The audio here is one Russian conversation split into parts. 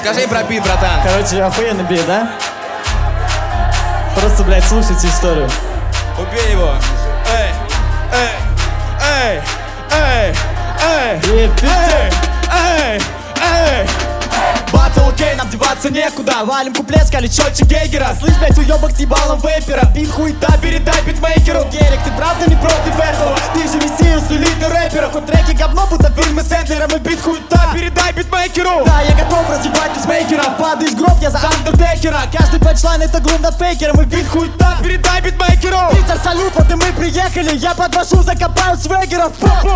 Расскажи про бит, братан. Короче, охуенный бит, да? Просто, блядь, слушайте историю. Убей его. Эй, эй, эй, эй, эй, эй, эй. Батл окей, нам деваться некуда. Валим куплет, скали чётче Гейгера. Слышь, блядь, уёбок с ебалом вейпера. Бит хуета, передай битмейкеру. Герик, ты правда не против этого? Ты же мессия с элитным рэпера. Хоть треки говно, будто фильмы с Эндлером. И бит хуета, передай битмейкеру. Да, я готов разъебать битмейкера. Падаю в гроб, я за андертекера. Каждый панчлайн это глум над фейкером. И бит хуета, передай битмейкеру. Питер, салют, вот и мы приехали. Я подвожу, закопаю свегеров.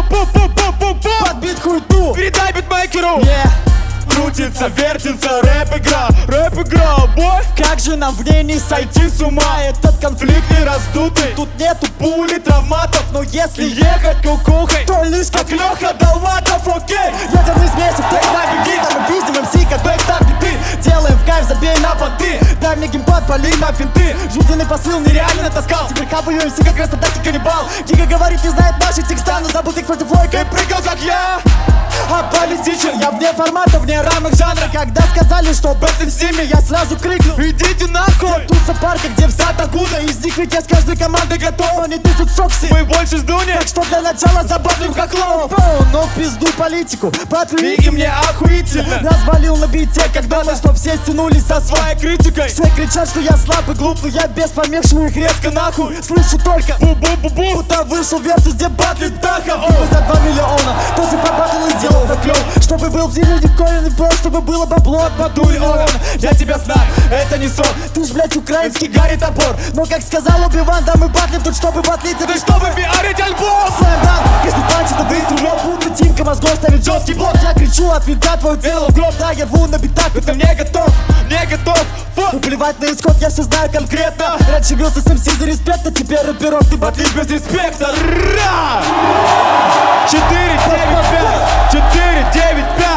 Под бит хуету, передай битмейкеру. Крутится, вертится, рэп-игра, бой. Как же нам в ней не сойти с ума? Этот конфликт не раздутый. Тут нету пули, травматов. Но если ехать кукухой, то лишь как Леха Долматов, окей. Едем из месяца, ты на беги. Да мы пиздим МС, как бэкстар биты. Делаем в кайф, забей на понты. Дай мне геймпад, пали на финты. Жизненный посыл нереально таскал. Теперь хапаю МС, как краснодарский каннибал. Гига говорит, не знает наши текста, но забыл их против лойка и прыгал, как я. Аполитичен, я вне формата, вне рамок жанра. Когда сказали, что бэтлим в стиме, я сразу крикнул: идите нахуй! Туса парка, где вся Тагуда. Из них ведь я с каждой командой готов. Они тысячут сокси, мы больше ждуни. Так что для начала забатлим как лов. Но в пизду политику, батли и мне охуительно. Развалил на бите, когда мы, чтоб все стянулись со своей критикой. Все кричат, что я слаб и глуп, но я без помех шлю их резко нахуй. Слышу только бу-бу-бу-бу. Будто вышел версус, где батлит Таха. За 2 миллиона, тоже побатл и сделал клёв. Чтобы был в деле дикоренный плод, чтобы было бабло от Бадуи Орена. Я тебя знаю, это не сон. Ты ж, блядь, украинский Гарри Топор. Но, как сказал Оби-Ван, да мы батлим тут, чтобы батлить. Это чтобы пиарить альбом. Слэм-дан, если панчит, то выстрелёт. Будто Тимка мозгов ставит жёсткий блок. Я кричу от винта, твое тело в гроб. Да, я рву на битах, это не готов, не готов. Плевать на исход, я все знаю конкретно. Раньше бился с МС за респект, а теперь рэперов ты батлишь без респекта. 4, 9, 5, 4, 9, 5.